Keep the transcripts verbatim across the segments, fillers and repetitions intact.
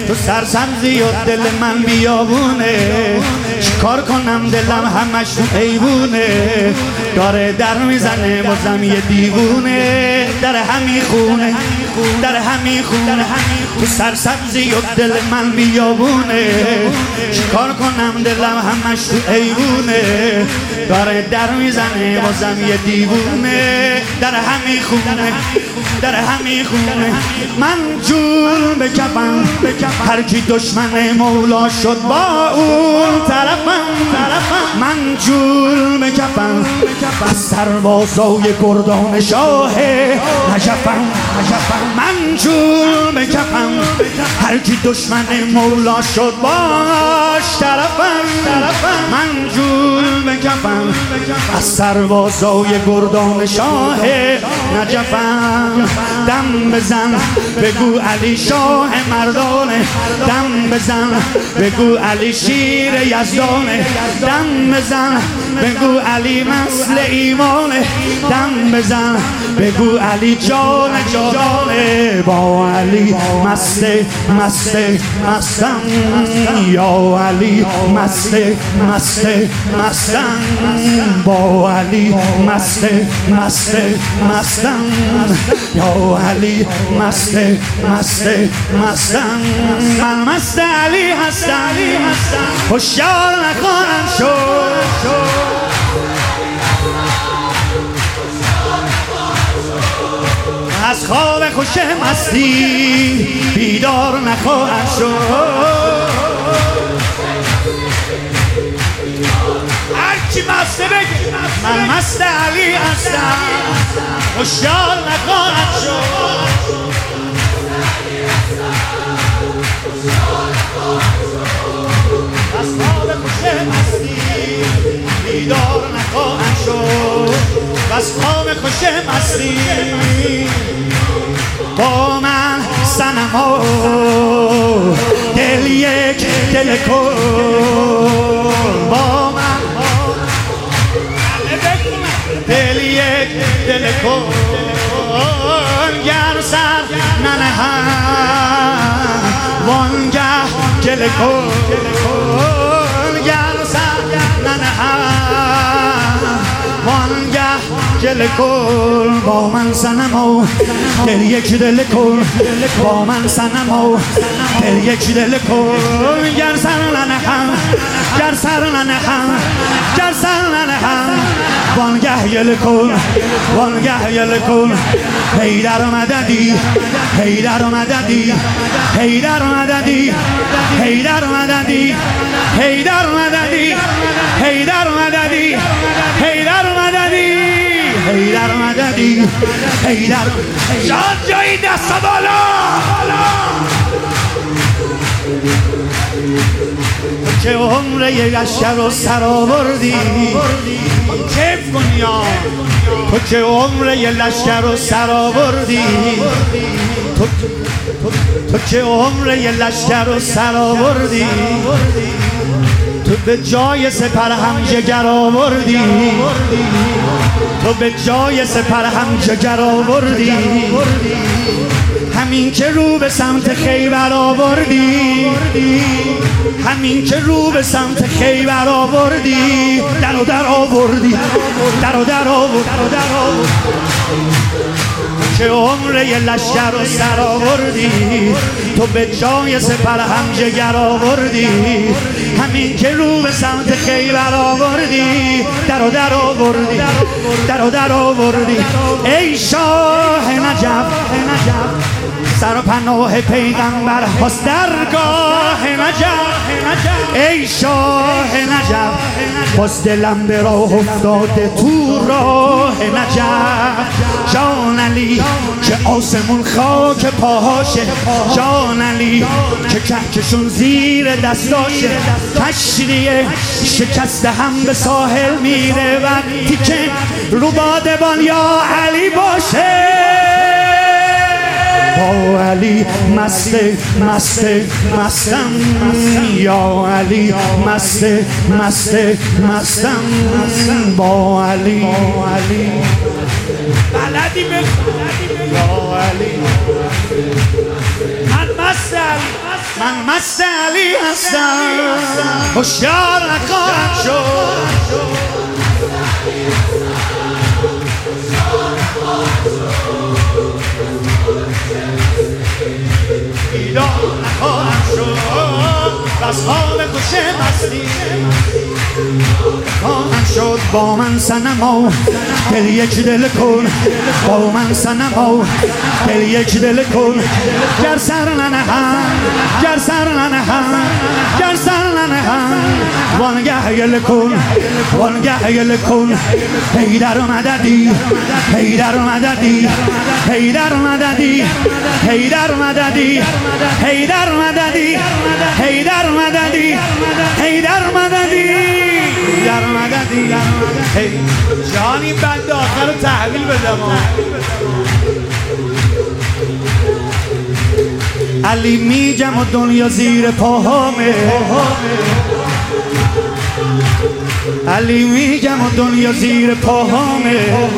تو سرسبزی و دل من بیابونه، چیکار کنم دلم همش تو ایوونه، داره در میزنه بازم یه دیوونه، در همین خونه در همین خونه تو سرسبزی و دل من بیابونه، چیکار کنم دلم همش تو ایوونه، داره در میزنه بازم یه دیوونه، در همین خونه در همین خونه من جون بکپم هر کی دشمن مولا شد با اون طرفم، من جون بکپم از سربازای گردان شاه نجفم، من جون بکپم هر کی دشمن مولا شد باش طرفم، من جون بکپم از سربازای گردان شاه نجفم، دم بزن بگو علی شاه مردانه، دم بزن بگو علی شیر یزدانه، دم بزن بگو علی مثل ایمانه، دم بزن بگو علی جان جانانه، با علی مست مست مستم، یا علی مست مست مستم، با علی مست مست مستم، یا علی مست مست مستم، من مست علی هستم هوشیار نخواهم شد، از خواب خوش مستی بیدار نخواهم شد، هرچی مسته بگی من مست علی هستم هوشیار نخواهم شد، از خواب خوش مستی بیدار نخواهم شد، از خواب خوش مستی با من صنما دل یک دل کن، با من دل یک دل کن، گر سر ننهم وانگه گله کن، گر سر ننهم وانگه گله کن، با من صنما دل یک دل کن، با من صنما دل یک دل کن، گر سر ننهم گر سر ننهم گر سر ننهم وانگه گله کن، وانگه گله کن، حیدر مددی حیدر مددی حیدر مددی حیدر مددی حیدر مددی حیدر مددی حیدر مددی حیدر مددی حیدر جان جایی دست بالا، که عمر یک لشکر رو سر آوردی کیف کن یا تو، که عمر یک لشکر رو سر آوردی تو، تو که عمر یک لشکر رو سر آوردی، تو به جای سپر هم جگر آوردی، تو به جای سپر هم جگر آوردی، همین که رو به سمت خیبر آوردی، همین که رو به سمت خیبر آوردی، در و در آوردی در و در آوردی، که عمر یه لشکر رو سر آوردی، تو به جای سپر هم جگر آوردی، همین که رو به سمت خیبر آوردی، در و در آوردی در و در آوردی، ای شاه نجف سر و پناه پیغمبر هست درگاه نجف، ای شاه نجف باز دلم به راه افتاده تو راه نجف، جان علی که آسمون خاک پاهاشه، جان علی که کهکشون زیر دستاشه، کشتیه شکسته هم به ساحل میره وقتی که رو بادبان یا علی باشه، با علی مست مست مستم، یا علی مست مست مستم، با علی بلدی به یا علی من مست علی، من مست علی هستم، هوشیار نخواهم شد. بیدار نخواهم شد، بس خواب گوشه مستی خواهم شد. با من صنما دل یک دل کن، با من صنما دل یک دل کن. گر سر ننهم، گر سر ننهم، گر سر ننهم، وانگه گل کن، وانگه گل کن. حیدر مددی، حیدر مددی، حیدر مددی، حیدر مددی، حیدر مددی، حیدر مددی، حیدر مددی، حیدر مددی. جان این بند آخر رو تحویل بدم. علی میگم و دنیا زیر پاهامه، علی میگم و دنیا زیر پاهامه.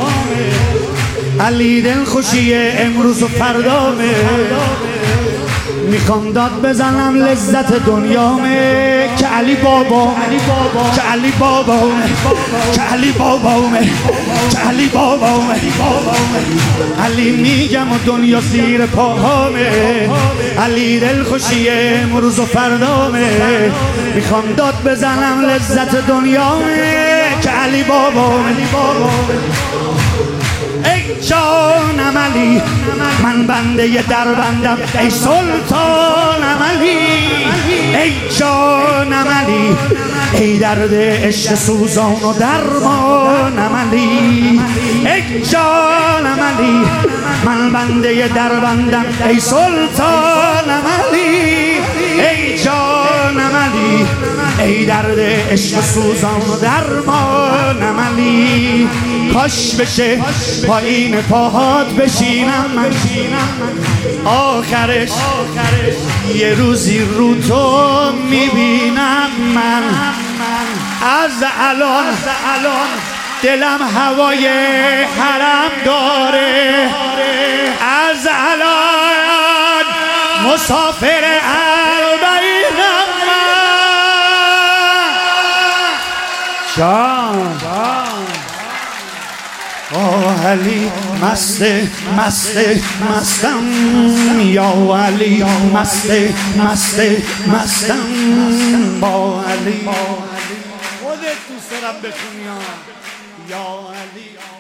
علی دل خوشی امروز و فردامه. میخوام داد بزنم لذت دنیامه که علی بابا، که علی بابامه، که علی بابامه، که علی بابامه. علی میگم و دنیا زیر پاهامه. علی دل خوشی امروز و فردامه. میخوام داد بزنم لذت دنیامه که علی بابامه. ای جانم علی، من بنده در بندم، ای سلطانم علی. ای جانم علی، ای درد عشق سوزان و درمانم علی. ای جانم علی، من بنده در بندم، ای سلطانم علی. ای جانم علی، ای درد عشق سوزان و درمانم علی. کاش بشه پایین پاهات بشینم من، آخرش یه روزی رو تو میبینم من. از الان دلم هوای حرم داره، از الان مسافر اربعینم من. جان آه علی مست مست مستم، یا علی مست مست مستم. با علی خودت دوست دارم بخونی یا علی.